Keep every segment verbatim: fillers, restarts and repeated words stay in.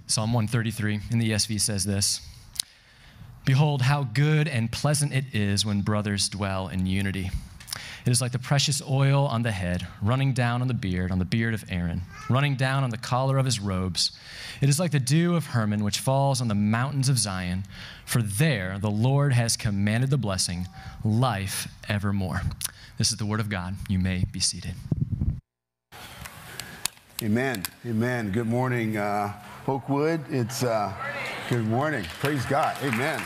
Psalm one thirty-three in the E S V says this: "Behold, how good and pleasant it is when brothers dwell in unity. It is like the precious oil on the head, running down on the beard, on the beard of Aaron, running down on the collar of his robes. It is like the dew of Hermon, which falls on the mountains of Zion. For there the Lord has commanded the blessing, life evermore." This is the word of God. You may be seated. Amen. Amen. Good morning, uh, Oakwood. It's uh, good morning. Praise God. Amen.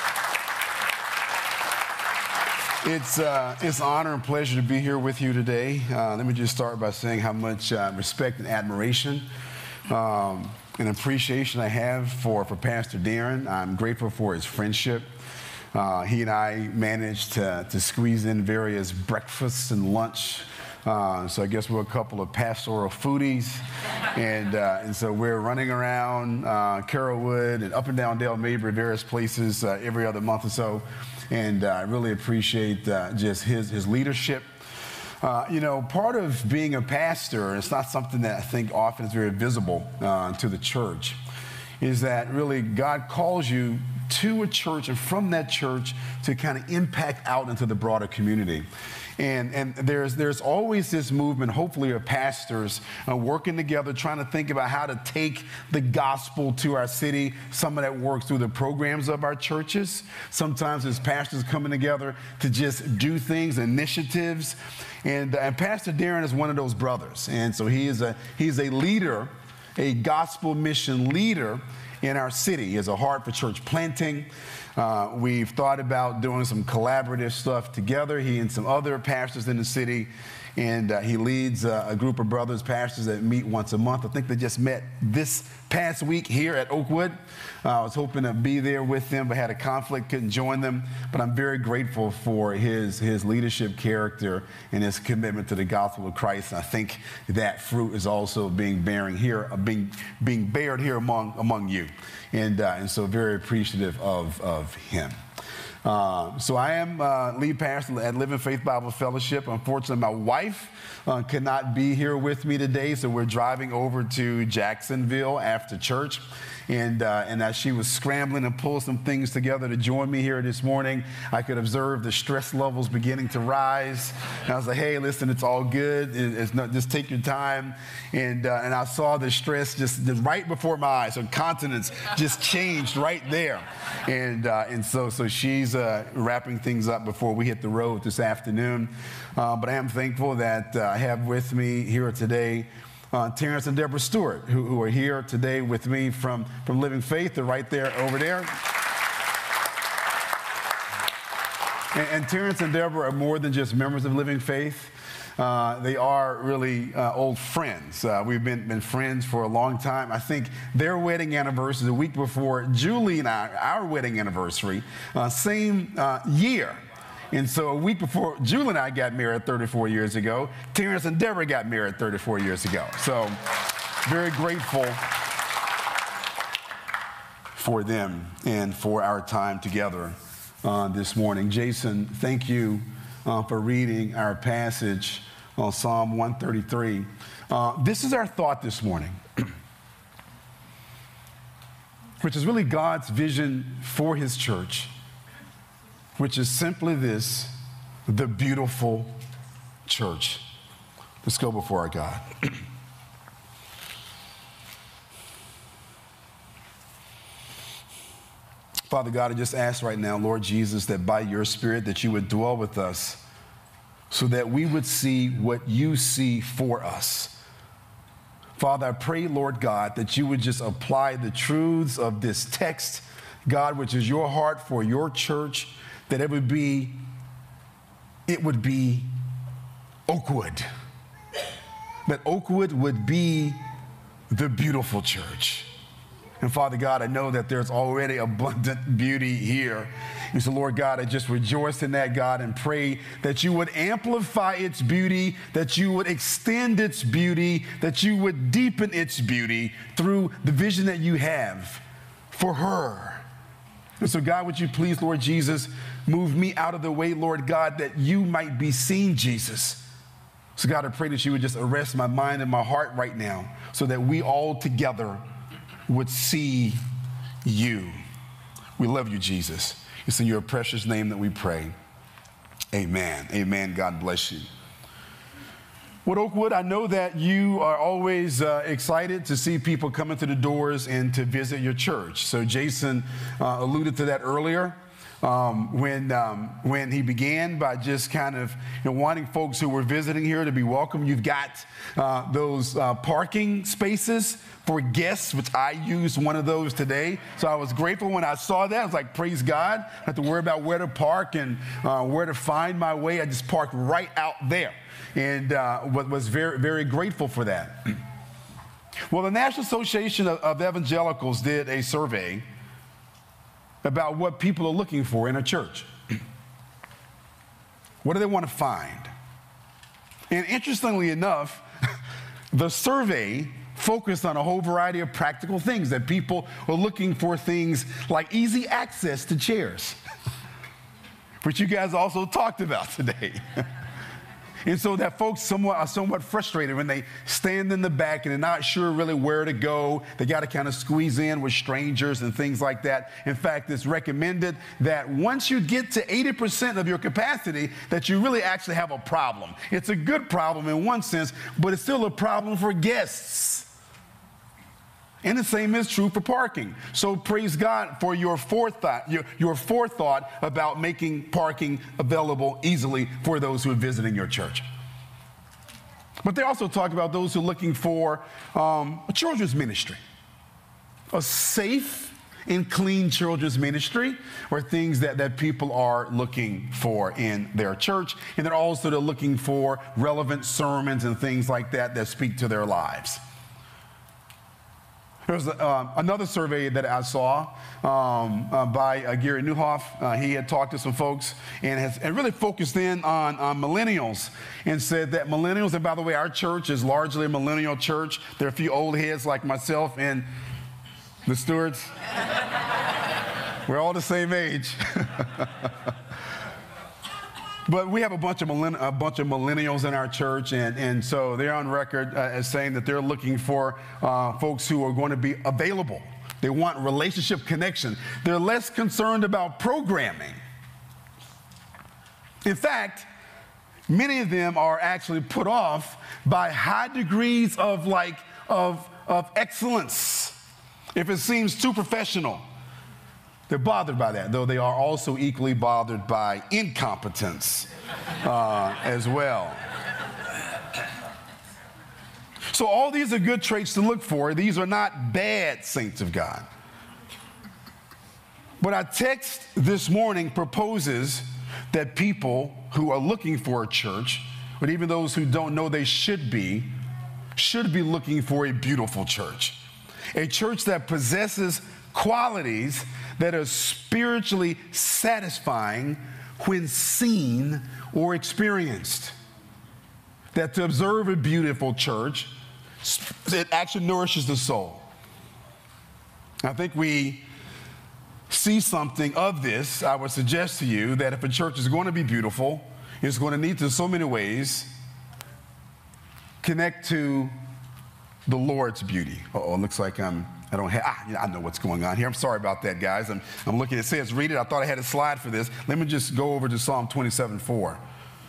It's uh, it's an honor and pleasure to be here with you today. Uh, let me just start by saying how much uh, respect and admiration um, and appreciation I have for, for Pastor Darren. I'm grateful for his friendship. Uh, he and I managed to, to squeeze in various breakfasts and lunch. Uh, so I guess we're a couple of pastoral foodies. And uh, and so we're running around uh, Carrollwood and up and down Dale Mabry, various places uh, every other month or so. And uh, I really appreciate uh, just his, his leadership. Uh, you know, part of being a pastor, it's not something that I think often is very visible uh, to the church, is that really God calls you to a church and from that church to kind of impact out into the broader community. And, and there's, there's always this movement, hopefully, of pastors uh, working together, trying to think about how to take the gospel to our city. Some of that works through the programs of our churches. Sometimes it's pastors coming together to just do things, initiatives. And, uh, and Pastor Darren is one of those brothers. And so he is a, he's a leader, a gospel mission leader in our city. He has a heart for church planting. Uh, we've thought about doing some collaborative stuff together, he and some other pastors in the city. And uh, he leads uh, a group of brothers, pastors that meet once a month. I think they just met this past week here at Oakwood. Uh, I was hoping to be there with them, but had a conflict, couldn't join them. But I'm very grateful for his, his leadership character and his commitment to the gospel of Christ. And I think that fruit is also being bearing here, uh, being being bared here among among you. And, uh, and so very appreciative of, of him. Uh, so I am uh, lead pastor at Living Faith Bible Fellowship. Unfortunately, my wife uh, could not be here with me today, so we're driving over to Jacksonville after church. And, uh, and as she was scrambling to pull some things together to join me here this morning, I could observe the stress levels beginning to rise. And I was like, hey, listen, it's all good. It, it's not, just take your time. And, uh, and I saw the stress just, just right before my eyes. Her countenance just changed right there. And, uh, and so, so she's uh, wrapping things up before we hit the road this afternoon. Uh, but I am thankful that uh, I have with me here today Uh, Terrence and Deborah Stewart, who, who are here today with me from, from Living Faith. They're right there over there. And, and Terrence and Deborah are more than just members of Living Faith. Uh, they are really uh, old friends. Uh, we've been, been friends for a long time. I think their wedding anniversary, the week before Julie and I, our wedding anniversary, uh, same uh, year. And so a week before Julie and I got married thirty-four years ago, Terrence and Deborah got married thirty-four years ago. So very grateful for them and for our time together uh, this morning. Jason, thank you uh, for reading our passage on Psalm one thirty-three. Uh, this is our thought this morning, which is really God's vision for his church, which is simply this: the beautiful church. Let's go before our God. Father God, I just ask right now, Lord Jesus, that by your Spirit that you would dwell with us so that we would see what you see for us. Father, I pray, Lord God, that you would just apply the truths of this text, God, which is your heart for your church, that it would be, it would be Oakwood. That Oakwood would be the beautiful church. And Father God, I know that there's already abundant beauty here. And so, Lord God, I just rejoice in that, God, and pray that you would amplify its beauty, that you would extend its beauty, that you would deepen its beauty through the vision that you have for her. And so, God, would you please, Lord Jesus, move me out of the way, Lord God, that you might be seen, Jesus. So, God, I pray that you would just arrest my mind and my heart right now so that we all together would see you. We love you, Jesus. It's in your precious name that we pray. Amen. Amen. God bless you. Well, Oakwood, I know that you are always uh, excited to see people come into the doors and to visit your church. So Jason uh, alluded to that earlier. Um, when um, when he began by just kind of you know, wanting folks who were visiting here to be welcome. You've got uh, those uh, parking spaces for guests, which I used one of those today. So I was grateful when I saw that. I was like, praise God. I don't have to worry about where to park and uh, where to find my way. I just parked right out there, and uh, was very, very grateful for that. Well, the National Association of, of Evangelicals did a survey about what people are looking for in a church. What do they want to find? And interestingly enough, the survey focused on a whole variety of practical things, that people are looking for things like easy access to chairs, which you guys also talked about today. And so that folks somewhat are somewhat frustrated when they stand in the back and they're not sure really where to go. They got to kind of squeeze in with strangers and things like that. In fact, it's recommended that once you get to eighty percent of your capacity, that you really actually have a problem. It's a good problem in one sense, but it's still a problem for guests. And the same is true for parking. So praise God for your forethought, your, your forethought about making parking available easily for those who are visiting your church. But they also talk about those who are looking for um, a children's ministry, a safe and clean children's ministry, or things that, that people are looking for in their church. And then also they're looking for relevant sermons and things like that that speak to their lives. There was uh, another survey that I saw um, uh, by uh, Gary Newhoff. Uh, he had talked to some folks and has and really focused in on, on millennials, and said that millennials, and by the way, our church is largely a millennial church. There are a few old heads like myself and the Stewarts. We're all the same age. But we have a bunch of millenn- a bunch of millennials in our church, and, and so they're on record uh, as saying that they're looking for uh, folks who are going to be available. They want relationship connection. They're less concerned about programming. In fact, many of them are actually put off by high degrees of like of, of excellence. If it seems too professional, they're bothered by that, though they are also equally bothered by incompetence uh, as well. So all these are good traits to look for. These are not bad saints of God. But our text this morning proposes that people who are looking for a church, but even those who don't know they should be, should be looking for a beautiful church. A church that possesses qualities that are spiritually satisfying when seen or experienced. That to observe a beautiful church, it actually nourishes the soul. I think we see something of this. I would suggest to you that if a church is going to be beautiful, it's going to need to, in so many ways, connect to the Lord's beauty. Uh-oh, it looks like I'm I don't have, ah, I know what's going on here. I'm sorry about that, guys. I'm, I'm looking, it says read it. I thought I had a slide for this. Let me just go over to Psalm twenty-seven four.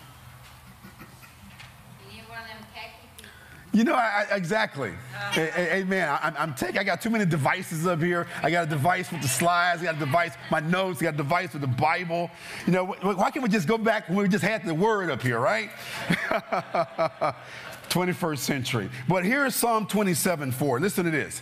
You know, I, I, exactly. Amen. I, I'm taking, I got too many devices up here. I got a device with the slides. I got a device, my notes. I got a device with the Bible. You know, why can't we just go back when we just had the word up here, right? twenty-first century. But here is Psalm twenty-seven four. Listen to this.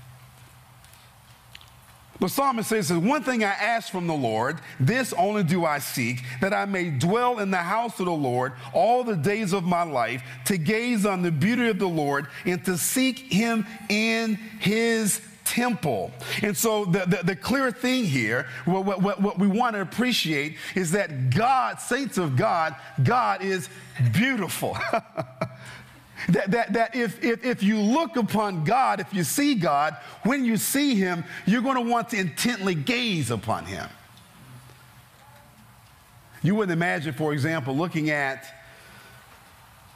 The psalmist says, one thing I ask from the Lord, this only do I seek, that I may dwell in the house of the Lord all the days of my life, to gaze on the beauty of the Lord and to seek him in his temple. And so the, the, the clear thing here, what, what, what we want to appreciate is that God, saints of God, God is beautiful. That, that, that if, if, if you look upon God, if you see God, when you see him, you're going to want to intently gaze upon him. You wouldn't imagine, for example, looking at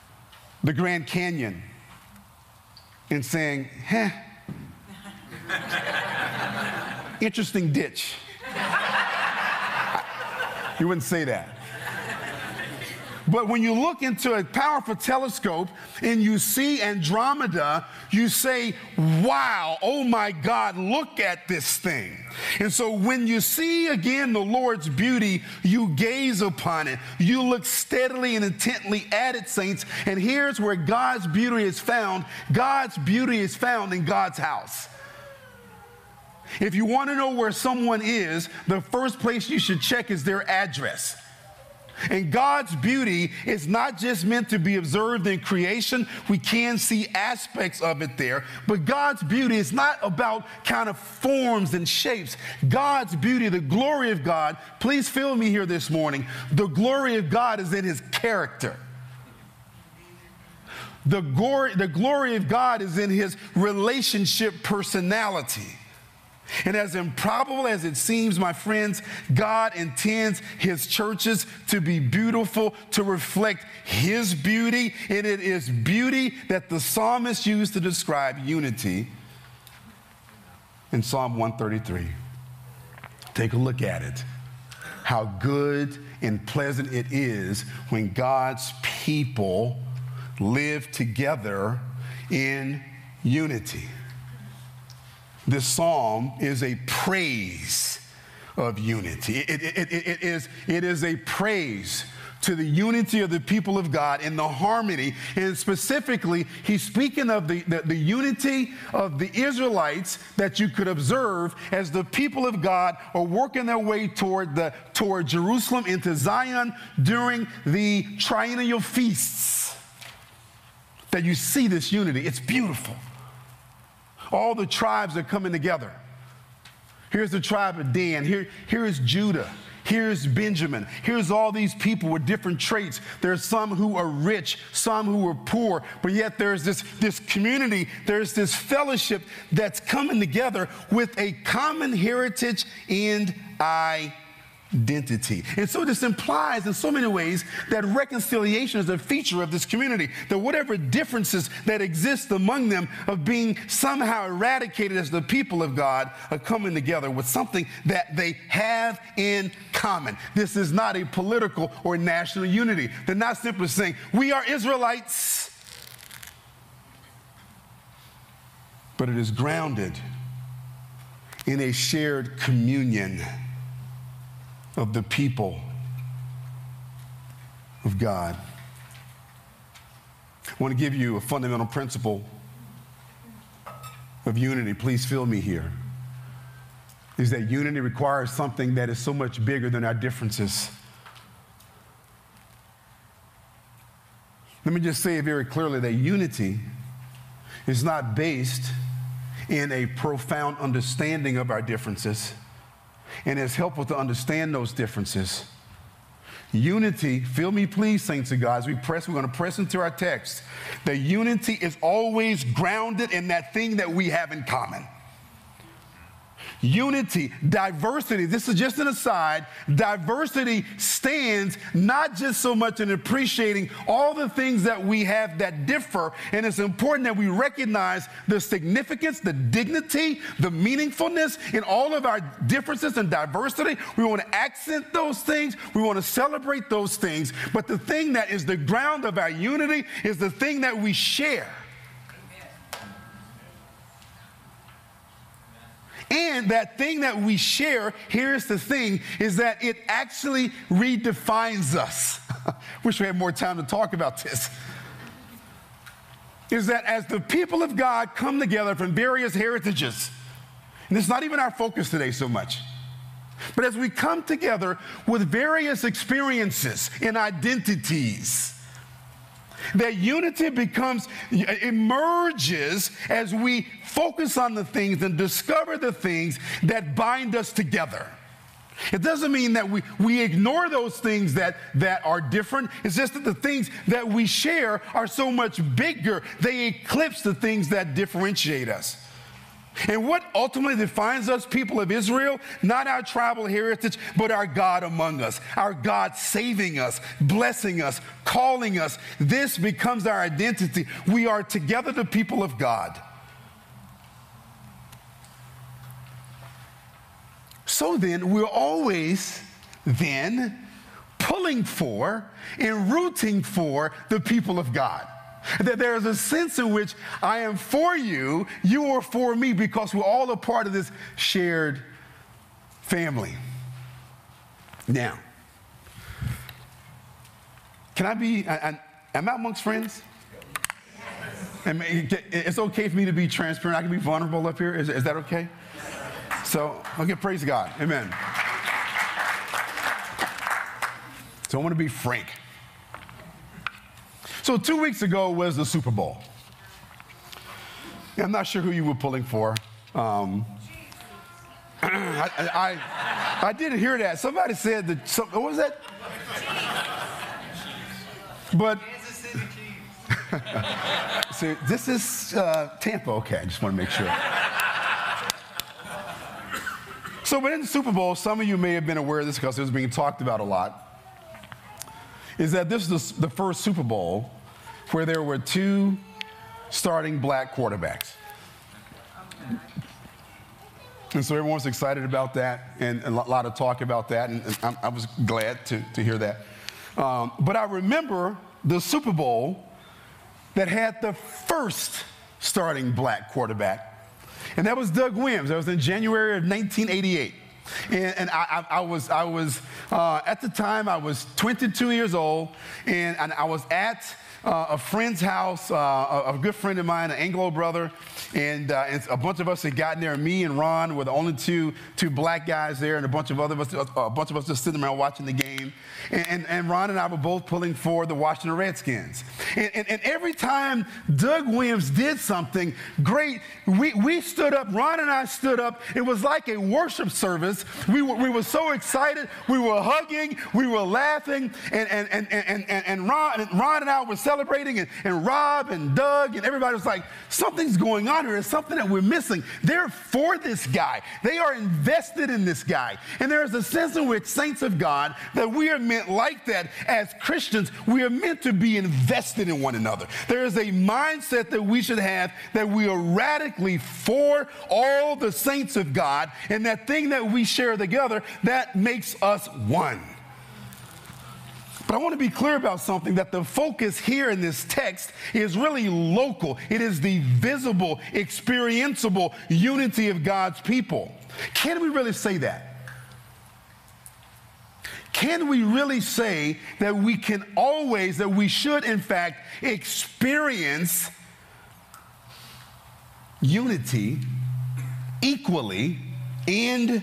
the Grand Canyon and saying, "Heh." interesting ditch. You wouldn't say that. But when you look into a powerful telescope and you see Andromeda, you say, wow, oh my God, look at this thing. And so when you see again the Lord's beauty, you gaze upon it. You look steadily and intently at it, saints. And here's where God's beauty is found. God's beauty is found in God's house. If you want to know where someone is, the first place you should check is their address. And God's beauty is not just meant to be observed in creation. We can see aspects of it there. But God's beauty is not about kind of forms and shapes. God's beauty, the glory of God, please feel me here this morning. The glory of God is in his character. The glory, the glory of God is in his relationship personality. And as improbable as it seems, my friends, God intends his churches to be beautiful, to reflect his beauty. And it is beauty that the psalmist used to describe unity in Psalm one thirty-three. Take a look at it. How good and pleasant it is when God's people live together in unity. This psalm is a praise of unity. It, it, it, it, is, it is a praise to the unity of the people of God and the harmony. And specifically, he's speaking of the, the, the unity of the Israelites that you could observe as the people of God are working their way toward, the, toward Jerusalem into Zion during the triennial feasts. That you see this unity. It's beautiful. All the tribes are coming together. Here's the tribe of Dan. Here, here is Judah. Here's Benjamin. Here's all these people with different traits. There's some who are rich, some who are poor, but yet there's this, this community, there's this fellowship that's coming together with a common heritage and identity. Identity. And so this implies in so many ways that reconciliation is a feature of this community, that whatever differences that exist among them of being somehow eradicated as the people of God are coming together with something that they have in common. This is not a political or national unity. They're not simply saying, we are Israelites, but it is grounded in a shared communion of the people of God. I want to give you a fundamental principle of unity. Please feel me here. Is that unity requires something that is so much bigger than our differences. Let me just say very clearly that unity is not based in a profound understanding of our differences. And it's helpful to understand those differences. Unity, feel me please, saints of God, as we press, we're going to press into our text. The unity is always grounded in that thing that we have in common. Unity, diversity, this is just an aside, diversity stands not just so much in appreciating all the things that we have that differ, and it's important that we recognize the significance, the dignity, the meaningfulness in all of our differences and diversity. We want to accent those things, we want to celebrate those things, but the thing that is the ground of our unity is the thing that we share. And that thing that we share, here's the thing, is that it actually redefines us. Wish we had more time to talk about this. Is that as the people of God come together from various heritages, and it's not even our focus today so much, but as we come together with various experiences and identities, that unity becomes, emerges as we focus on the things and discover the things that bind us together. It doesn't mean that we, we ignore those things that, that are different. It's just that the things that we share are so much bigger, they eclipse the things that differentiate us. And what ultimately defines us, people of Israel, not our tribal heritage, but our God among us, our God saving us, blessing us, calling us. This becomes our identity. We are together the people of God. So then, we're always then pulling for and rooting for the people of God. That there's a sense in which I am for you, you are for me, because we're all a part of this shared family. Now, can I be, I, I, am I amongst friends? And it's okay for me to be transparent. I can be vulnerable up here. Is, is that okay? So, okay, praise God. Amen. So I want to be frank. So two weeks ago was the Super Bowl. I'm not sure who you were pulling for. Um, I, I, I did hear that. Somebody said that, some, what was that? But, so this is uh, Tampa. Okay, I just want to make sure. So within the Super Bowl, some of you may have been aware of this because it was being talked about a lot, is that this is the, the first Super Bowl where there were two starting black quarterbacks. And so everyone's excited about that, and a lot of talk about that, and, and I, I was glad to, to hear that. Um, but I remember the Super Bowl that had the first starting black quarterback, and that was Doug Williams. That was in January of nineteen eighty-eight. And, and I, I, I was, I was uh, at the time, I was twenty-two years old, and, and I was at uh, a friend's house, uh, a, a good friend of mine, an Anglo brother, and, uh, and a bunch of us had gotten there. Me and Ron were the only two two black guys there, and a bunch of other of us, a bunch of us just sitting around watching the game. And, and, and Ron and I were both pulling for the Washington Redskins. And, and, and every time Doug Williams did something great, we, we stood up, Ron and I stood up. It was like a worship service. We were, we were so excited. We were hugging. We were laughing. And, and, and, and, and, and, Ron, and Ron and I were celebrating. And, and Rob and Doug and everybody was like, something's going on here. There's something that we're missing. They're for this guy. They are invested in this guy. And there is a sense in which saints of God that we are meant like that as Christians. We are meant to be invested in one another. There is a mindset that we should have that we are radically for all the saints of God, and that thing that we share together, that makes us one. But I want to be clear about something, that the focus here in this text is really local. It is the visible, experienceable unity of God's people. Can we really say that? Can we really say that we can always, that we should in fact experience unity equally and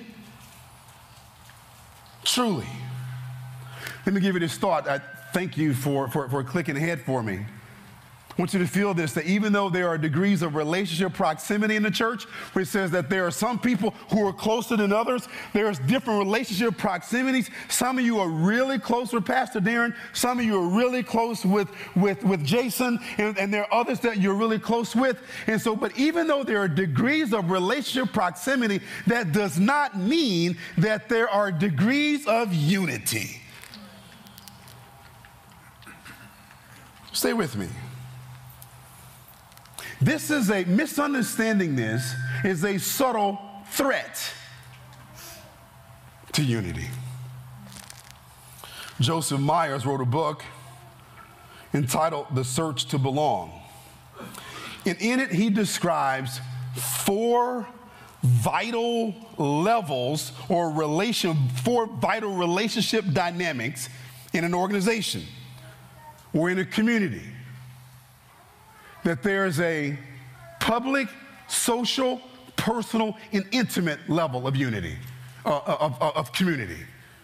truly? Let me give you this thought. I thank you for, for, for clicking ahead for me. I want you to feel this, that even though there are degrees of relationship proximity in the church, where it says that there are some people who are closer than others, there's different relationship proximities. Some of you are really close with Pastor Darren. Some of you are really close with, with, with Jason, and, and there are others that you're really close with. And so, but even though there are degrees of relationship proximity, that does not mean that there are degrees of unity. Stay with me. This is a, misunderstanding this is a subtle threat to unity. Joseph Myers wrote a book entitled The Search to Belong. And in it, he describes four vital levels or relation, four vital relationship dynamics in an organization or in a community. That there's a public, social, personal, and intimate level of unity, uh, of, of, of community.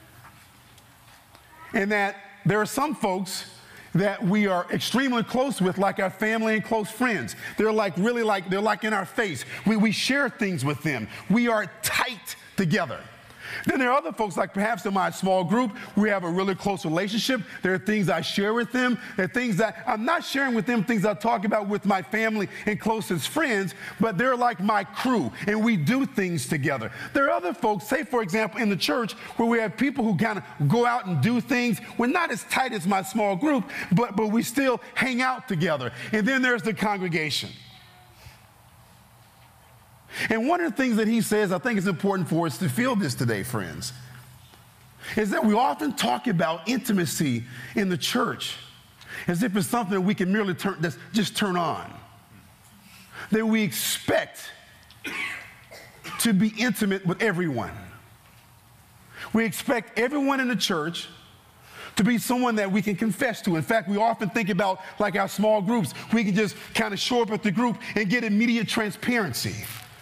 And that there are some folks that we are extremely close with, like our family and close friends. They're like really like, they're like in our face. We, we share things with them. We are tight together. Then there are other folks, like perhaps in my small group, we have a really close relationship. There are things I share with them. There are things that I'm not sharing with them, things I talk about with my family and closest friends, but they're like my crew, and we do things together. There are other folks, say, for example, in the church, where we have people who kind of go out and do things. We're not as tight as my small group, but, but we still hang out together. And then there's the congregation. And one of the things that he says, I think it's important for us to feel this today, friends, is that we often talk about intimacy in the church as if it's something that we can merely turn, just turn on. That we expect to be intimate with everyone. We expect everyone in the church to be someone that we can confess to. In fact, we often think about like our small groups. We can just kind of show up at the group and get immediate transparency.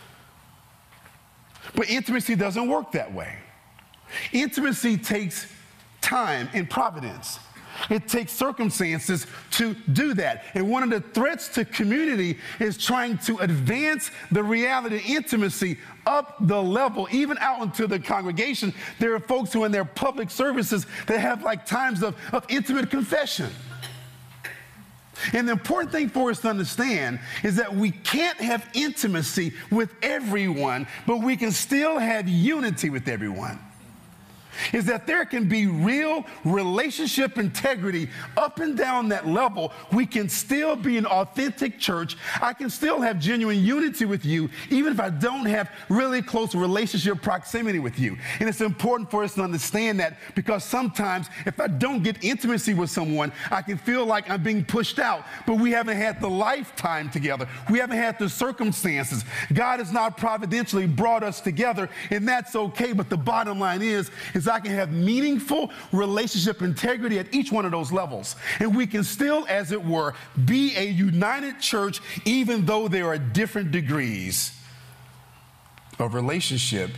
But intimacy doesn't work that way. Intimacy takes time and providence. It takes circumstances to do that. And one of the threats to community is trying to advance the reality of intimacy up the level, even out into the congregation. There are folks who in their public services that have like times of, of intimate confession. And the important thing for us to understand is that we can't have intimacy with everyone, but we can still have unity with everyone. Is that there can be real relationship integrity up and down that level. We can still be an authentic church. I can still have genuine unity with you, even if I don't have really close relationship proximity with you. And it's important for us to understand that, because sometimes if I don't get intimacy with someone, I can feel like I'm being pushed out, but we haven't had the lifetime together. We haven't had the circumstances. God has not providentially brought us together, and that's okay. But the bottom line is, is I can have meaningful relationship integrity at each one of those levels. And we can still, as it were, be a united church, even though there are different degrees of relationship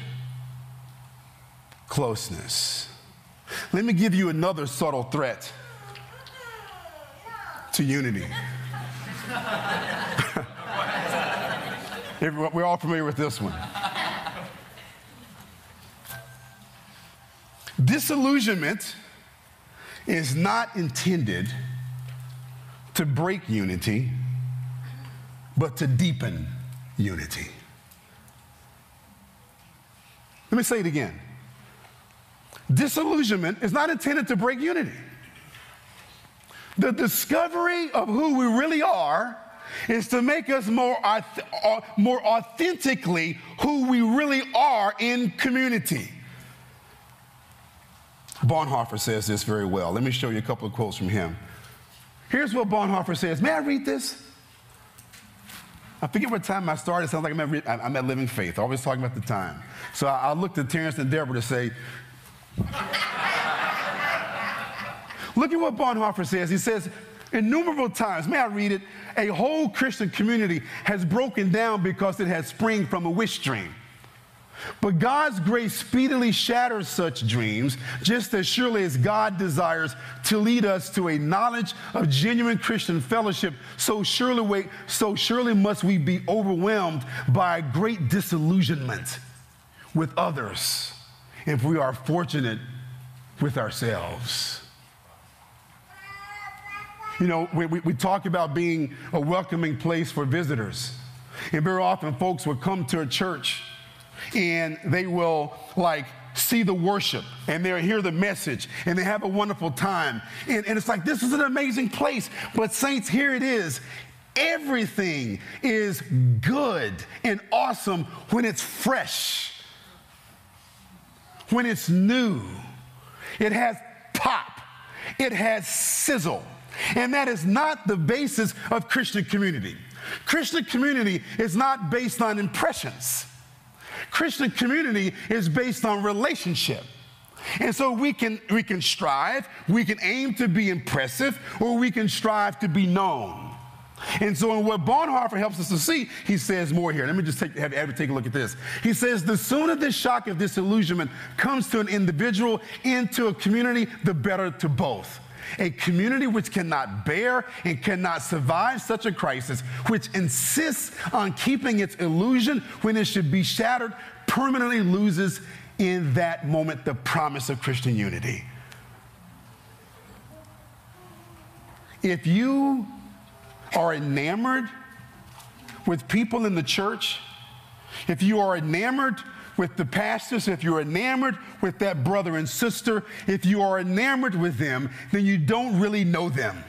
closeness. Let me give you another subtle threat to unity. We're all familiar with this one. Disillusionment is not intended to break unity, but to deepen unity. Let me say it again. Disillusionment is not intended to break unity. The discovery of who we really are is to make us more, more authentically who we really are in community. Bonhoeffer says this very well. Let me show you a couple of quotes from him. Here's what Bonhoeffer says. May I read this? I forget what time I started. It sounds like I'm at, I'm at Living Faith. Always talking about the time. So I, I looked at Terrence and Deborah to say, look at what Bonhoeffer says. He says, innumerable times, may I read it, a whole Christian community has broken down because it has sprung from a wish dream. But God's grace speedily shatters such dreams, just as surely as God desires to lead us to a knowledge of genuine Christian fellowship, so surely, we, so surely must we be overwhelmed by a great disillusionment with others if we are fortunate with ourselves. You know, we, we, we talk about being a welcoming place for visitors. And very often folks will come to a church and they will like see the worship and they'll hear the message and they have a wonderful time. And, and it's like, this is an amazing place. But saints, here it is. Everything is good and awesome when it's fresh, when it's new. It has pop. It has sizzle. And that is not the basis of Christian community. Christian community is not based on impressions. Christian community is based on relationship. And so we can, we can strive, we can aim to be impressive, or we can strive to be known. And so in what Bonhoeffer helps us to see, he says more here. Let me just take, have Abby take a look at this. He says, the sooner this shock of disillusionment comes to an individual and to a community, the better to both. A community which cannot bear and cannot survive such a crisis, which insists on keeping its illusion when it should be shattered, permanently loses in that moment the promise of Christian unity. If you are enamored with people in the church, if you are enamored with the pastors, if you're enamored with that brother and sister, if you are enamored with them, then you don't really know them.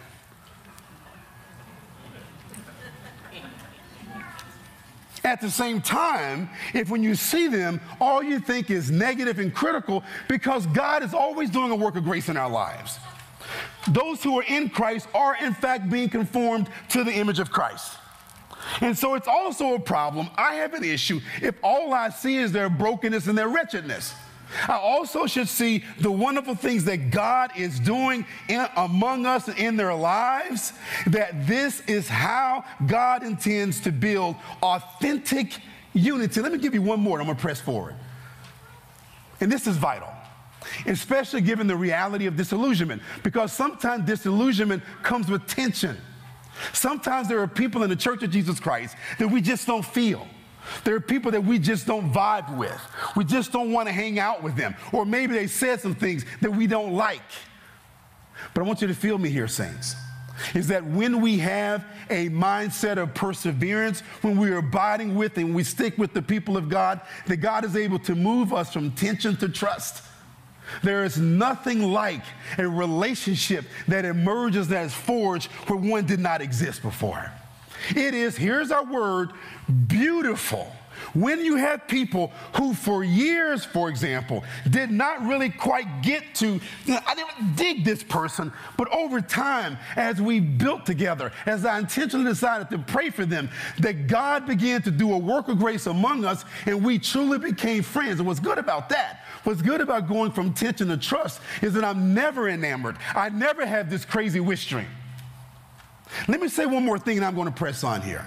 At the same time, if when you see them, all you think is negative and critical, because God is always doing a work of grace in our lives. Those who are in Christ are, in fact, being conformed to the image of Christ. And so it's also a problem. I have an issue if all I see is their brokenness and their wretchedness. I also should see the wonderful things that God is doing in, among us and in their lives, that this is how God intends to build authentic unity. Let me give you one more, and I'm going to press forward. And this is vital, especially given the reality of disillusionment, because sometimes disillusionment comes with tension. Sometimes there are people in the Church of Jesus Christ that we just don't feel. There are people that we just don't vibe with. We just don't want to hang out with them. Or maybe they said some things that we don't like. But I want you to feel me here, saints, is that when we have a mindset of perseverance, when we are abiding with and we stick with the people of God, that God is able to move us from tension to trust. There is nothing like a relationship that emerges, that is forged where one did not exist before. It is, here's our word, beautiful. When you have people who for years, for example, did not really quite get to, you know, I didn't dig this person, but over time, as we built together, as I intentionally decided to pray for them, that God began to do a work of grace among us, and we truly became friends. And what's good about that, what's good about going from tension to trust, is that I'm never enamored. I never have this crazy wish dream. Let me say one more thing, and I'm going to press on here.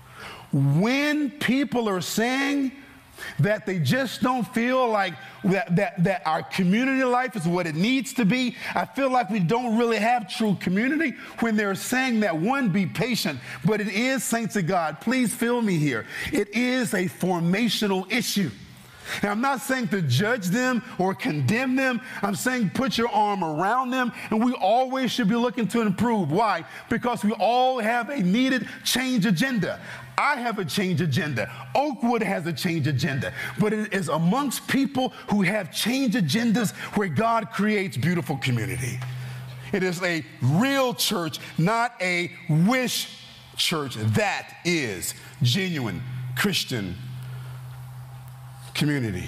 When people are saying that they just don't feel like that, that, that our community life is what it needs to be, I feel like we don't really have true community. When they're saying that, one, be patient, but it is, saints of God, please feel me here, it is a formational issue. Now, I'm not saying to judge them or condemn them. I'm saying put your arm around them, and we always should be looking to improve. Why? Because we all have a needed change agenda. I have a change agenda. Oakwood has a change agenda. But it is amongst people who have change agendas where God creates beautiful community. It is a real church, not a wish church. That is genuine Christian community.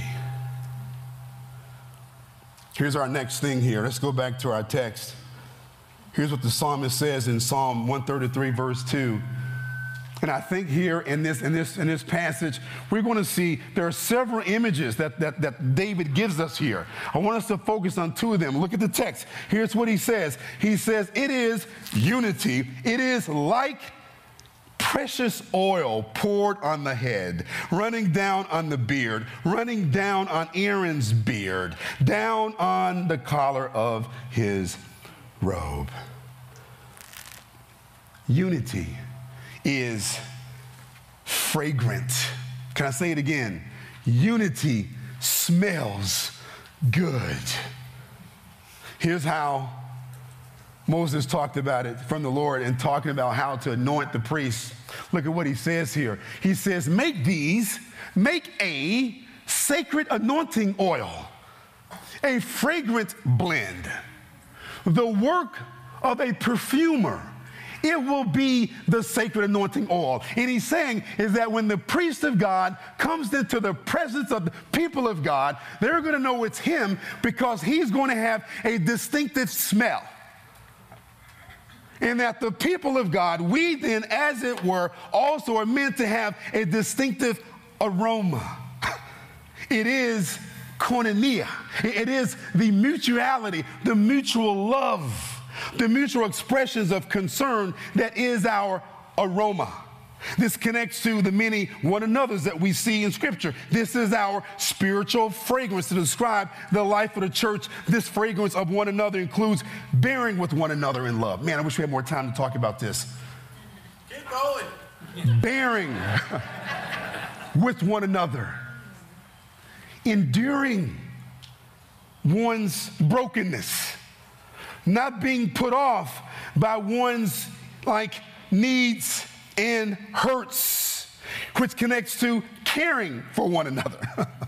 Here's our next thing here. Let's go back to our text. Here's what the psalmist says in Psalm one thirty-three, verse two. And I think here in this, in this, in this passage, we're going to see there are several images that, that, that David gives us here. I want us to focus on two of them. Look at the text. Here's what he says. He says, it is unity. It is like precious oil poured on the head, running down on the beard, running down on Aaron's beard, down on the collar of his robe. Unity is fragrant. Can I say it again? Unity smells good. Here's how Moses talked about it from the Lord and talking about how to anoint the priests. Look at what he says here. He says, make these, make a sacred anointing oil, a fragrant blend, the work of a perfumer. It will be the sacred anointing oil. And he's saying is that when the priest of God comes into the presence of the people of God, they're going to know it's him because he's going to have a distinctive smell. And that the people of God, we then, as it were, also are meant to have a distinctive aroma. It is koinonia. It is the mutuality, the mutual love, the mutual expressions of concern that is our aroma. This connects to the many one another's that we see in Scripture. This is our spiritual fragrance to describe the life of the church. This fragrance of one another includes bearing with one another in love. Man, I wish we had more time to talk about this. Keep going. Bearing with one another. Enduring one's brokenness. Not being put off by one's like needs and hurts, which connects to caring for one another.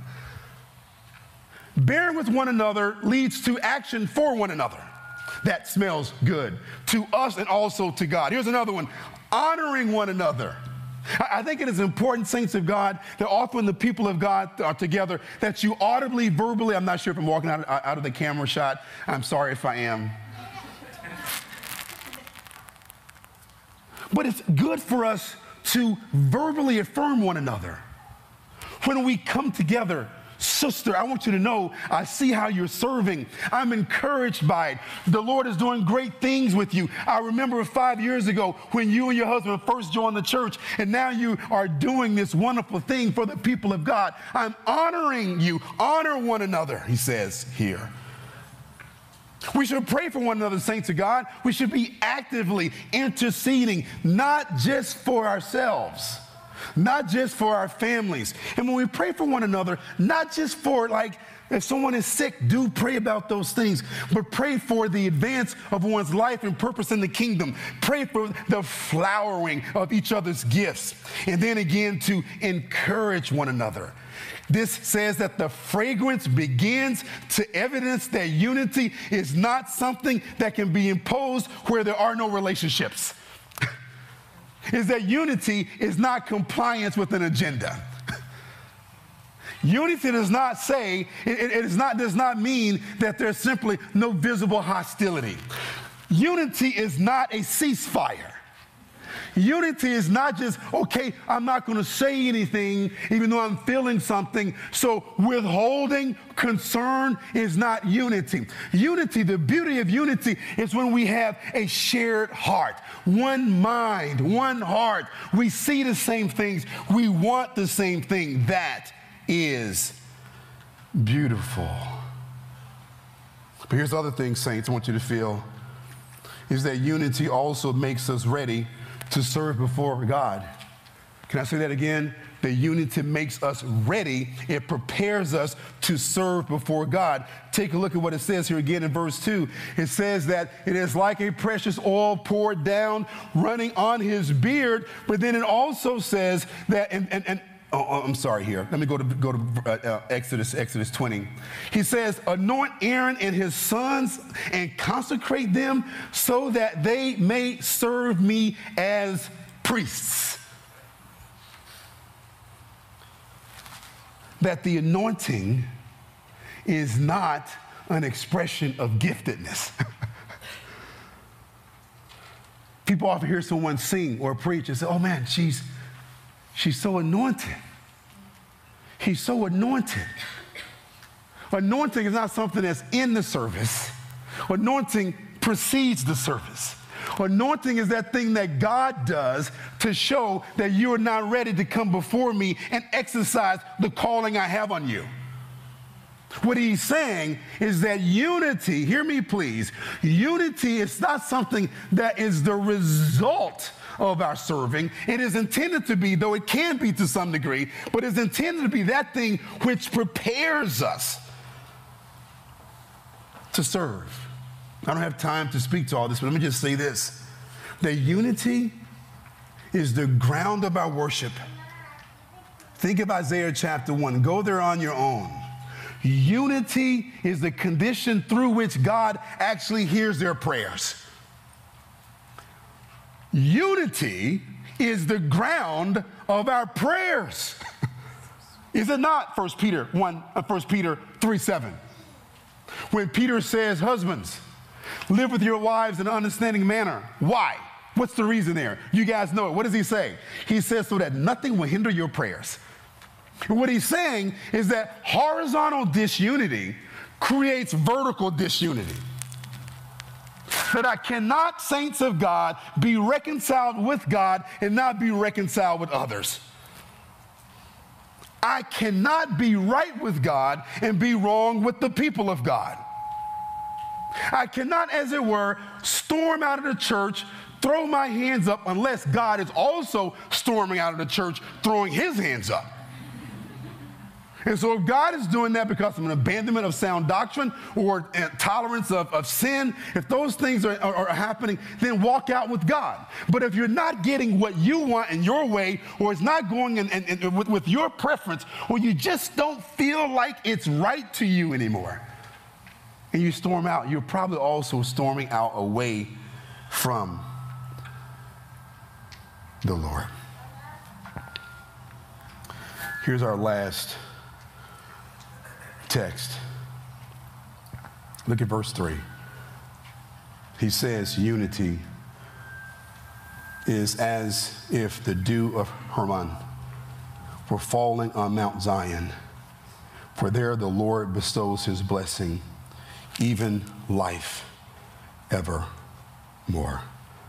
Bearing with one another leads to action for one another. That smells good to us and also to God. Here's another one. Honoring one another. I think it is important, saints of God, that often the people of God are together, that you audibly, verbally, I'm not sure if I'm walking out, out of the camera shot. I'm sorry if I am. But it's good for us to verbally affirm one another. When we come together, sister, I want you to know, I see how you're serving. I'm encouraged by it. The Lord is doing great things with you. I remember five years ago when you and your husband first joined the church, and now you are doing this wonderful thing for the people of God. I'm honoring you. Honor one another, he says here. We should pray for one another, saints of God. We should be actively interceding, not just for ourselves, not just for our families. And when we pray for one another, not just for, like, if someone is sick, do pray about those things, but pray for the advance of one's life and purpose in the kingdom. Pray for the flowering of each other's gifts. And then again, to encourage one another. This says that the fragrance begins to evidence that unity is not something that can be imposed where there are no relationships. Is that unity is not compliance with an agenda. Unity does not say, it, it is not, does not mean that there's simply no visible hostility. Unity is not a ceasefire. Unity is not just, okay, I'm not going to say anything even though I'm feeling something. So withholding concern is not unity. Unity, the beauty of unity is when we have a shared heart, one mind, one heart. We see the same things. We want the same thing. That is beautiful. But here's the other thing, saints, I want you to feel, is that unity also makes us ready to serve before God. Can I say that again? The unity makes us ready. It prepares us to serve before God. Take a look at what it says here again in verse two. It says that it is like a precious oil poured down, running on his beard. But then it also says that, and, and, and oh, oh, I'm sorry here. Let me go to, go to uh, uh, Exodus, Exodus twenty. He says, anoint Aaron and his sons and consecrate them so that they may serve me as priests. That the anointing is not an expression of giftedness. People often hear someone sing or preach and say, oh man, she's, she's so anointed. He's so anointed. Anointing is not something that's in the service. Anointing precedes the service. Anointing is that thing that God does to show that you are not ready to come before me and exercise the calling I have on you. What he's saying is that unity, hear me please, unity is not something that is the result of our serving. It is intended to be, though it can be to some degree, but it's intended to be that thing which prepares us to serve. I don't have time to speak to all this, but let me just say this. That unity is the ground of our worship. Think of Isaiah chapter one. Go there on your own. Unity is the condition through which God actually hears their prayers. Unity is the ground of our prayers. Is it not? First Peter one, First Peter three seven. When Peter says, husbands, live with your wives in an understanding manner. Why? What's the reason there? You guys know it. What does he say? He says so that nothing will hinder your prayers. And what he's saying is that horizontal disunity creates vertical disunity. That I cannot, saints of God, be reconciled with God and not be reconciled with others. I cannot be right with God and be wrong with the people of God. I cannot, as it were, storm out of the church, throw my hands up, unless God is also storming out of the church, throwing his hands up. And so if God is doing that because of an abandonment of sound doctrine or tolerance of, of sin, if those things are, are, are happening, then walk out with God. But if you're not getting what you want in your way, or it's not going in, in, in, with, with your preference, or you just don't feel like it's right to you anymore, and you storm out, you're probably also storming out away from the Lord. Here's our last text. Look at verse three. He says unity is as if the dew of Hermon were falling on Mount Zion, for there the Lord bestows his blessing, even life evermore.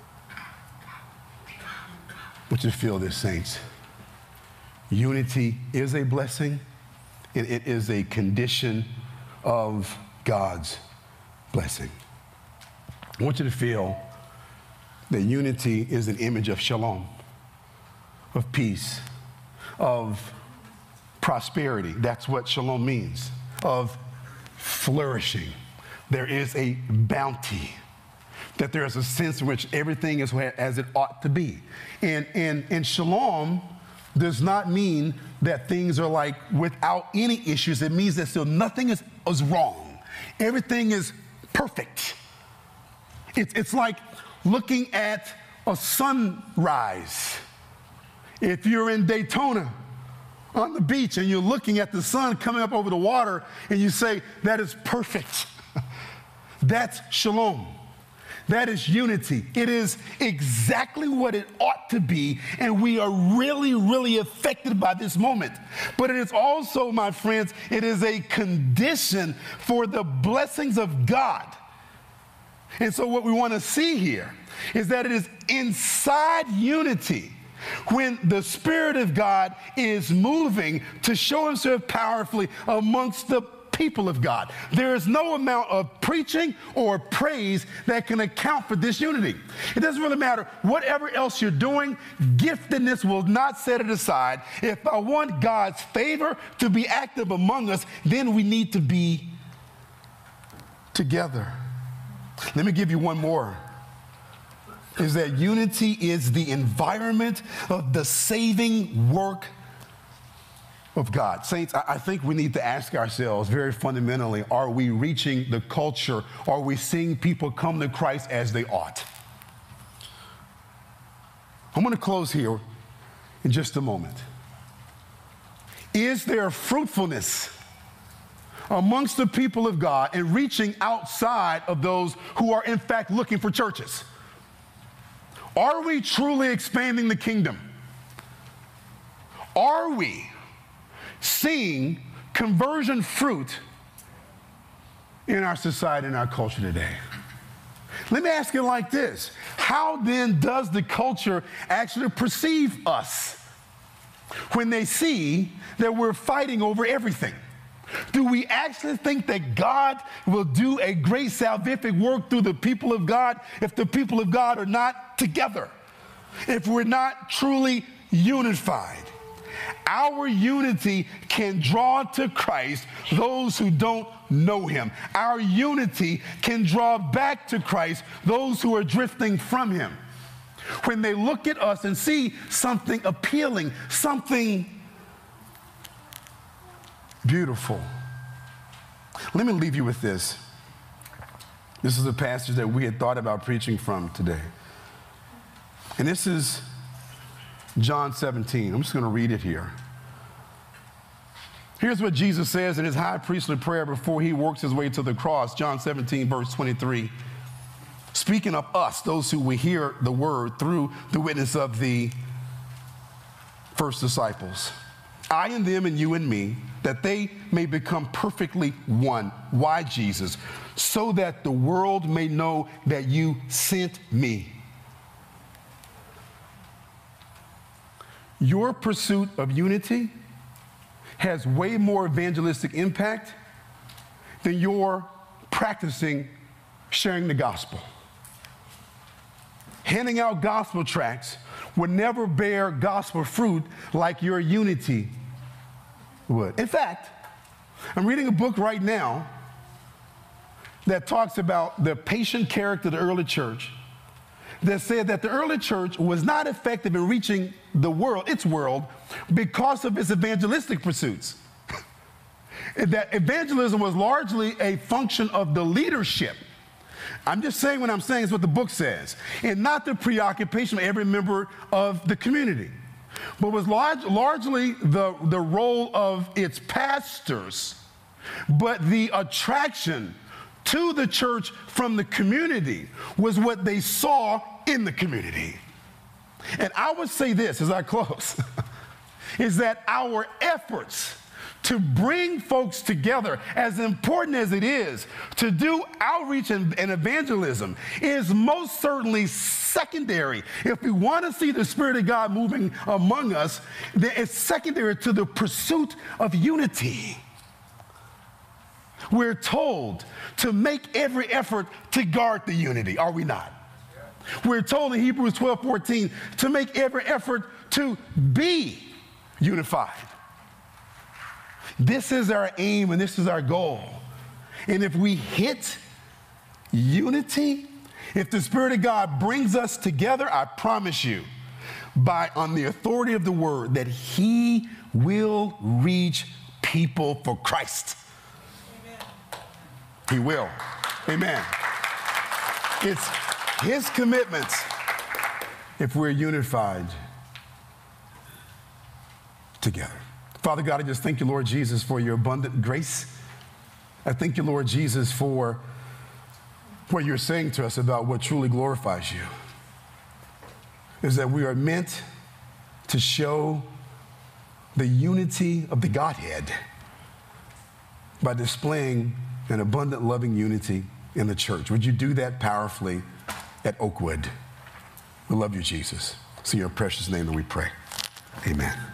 I want you to feel this, saints. Unity is a blessing, and it is a condition of God's blessing. I want you to feel that unity is an image of shalom, of peace, of prosperity. That's what shalom means, of flourishing. There is a bounty, that there is a sense in which everything is as it ought to be. And, and, and shalom does not mean that things are like without any issues. It means that still nothing is, is wrong. Everything is perfect. It's, it's like looking at a sunrise. If you're in Daytona on the beach and you're looking at the sun coming up over the water and you say, that is perfect. That's shalom. That is unity. It is exactly what it ought to be, and we are really, really affected by this moment. But it is also, my friends, it is a condition for the blessings of God. And so what we want to see here is that it is inside unity when the Spirit of God is moving to show himself powerfully amongst the people of God. There is no amount of preaching or praise that can account for this unity. It doesn't really matter whatever else you're doing, giftedness will not set it aside. If I want God's favor to be active among us, then we need to be together. Let me give you one more. Is that unity is the environment of the saving work of God. Saints, I think we need to ask ourselves very fundamentally, are we reaching the culture? Are we seeing people come to Christ as they ought? I'm going to close here in just a moment. Is there fruitfulness amongst the people of God and reaching outside of those who are in fact looking for churches? Are we truly expanding the kingdom? Are we seeing conversion fruit in our society and our culture today? Let me ask you like this. How then does the culture actually perceive us when they see that we're fighting over everything? Do we actually think that God will do a great salvific work through the people of God if the people of God are not together? If we're not truly unified? Our unity can draw to Christ those who don't know him. Our unity can draw back to Christ those who are drifting from him. When they look at us and see something appealing, something beautiful. Let me leave you with this. This is a passage that we had thought about preaching from today. And this is John seventeen. I'm just going to read it here. Here's what Jesus says in his high priestly prayer before he works his way to the cross. John seventeen, verse twenty-three. Speaking of us, those who will hear the word through the witness of the first disciples. I and them and you and me, that they may become perfectly one. Why, Jesus? So that the world may know that you sent me. Your pursuit of unity has way more evangelistic impact than your practicing sharing the gospel. Handing out gospel tracts would never bear gospel fruit like your unity would. In fact, I'm reading a book right now that talks about the patient character of the early church, that said that the early church was not effective in reaching the world, its world, because of its evangelistic pursuits. That evangelism was largely a function of the leadership. I'm just saying what I'm saying is what the book says, and not the preoccupation of every member of the community. but was large, largely the, the role of its pastors. But the attraction to the church from the community was what they saw in the community. And I would say this as I close, is that our efforts to bring folks together, as important as it is to do outreach and, and evangelism, is most certainly secondary. If we want to see the Spirit of God moving among us, then it's secondary to the pursuit of unity. We're told to make every effort to guard the unity, are we not? We're told in Hebrews twelve fourteen to make every effort to be unified. This is our aim and this is our goal. And if we hit unity, if the Spirit of God brings us together, I promise you, by on the authority of the word, that he will reach people for Christ. Amen. He will. Amen. It's his commitments if we're unified together. Father God, I just thank you, Lord Jesus, for your abundant grace. I thank you, Lord Jesus, for what you're saying to us about what truly glorifies you, is that we are meant to show the unity of the Godhead by displaying an abundant, loving unity in the church. Would you do that powerfully at Oakwood? We love you, Jesus. It's in your precious name that we pray. Amen.